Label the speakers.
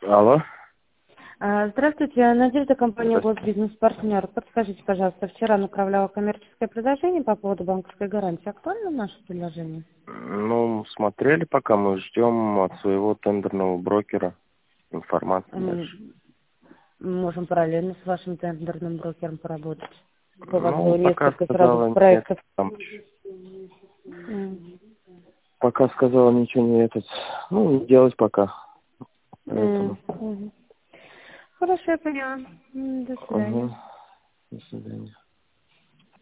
Speaker 1: Алло.
Speaker 2: Здравствуйте, Надежда, компания
Speaker 1: Здравствуйте.
Speaker 2: Госбизнес-партнер. Подскажите, пожалуйста, вчера направляла коммерческое предложение по поводу банковской гарантии. Актуально наше предложение?
Speaker 1: Ну, смотрели, пока мы ждем от своего тендерного брокера информации дальше.
Speaker 2: Можем параллельно с вашим тендерным брокером поработать. У вас
Speaker 1: Ну,
Speaker 2: было
Speaker 1: пока
Speaker 2: несколько сразу
Speaker 1: сказала нет.
Speaker 2: проектов.
Speaker 1: Там,
Speaker 2: М,
Speaker 1: пока сказала ничего не этот. Ну, не делать пока. Поэтому.
Speaker 2: Хорошо, я поняла. До свидания.
Speaker 1: Угу. До свидания.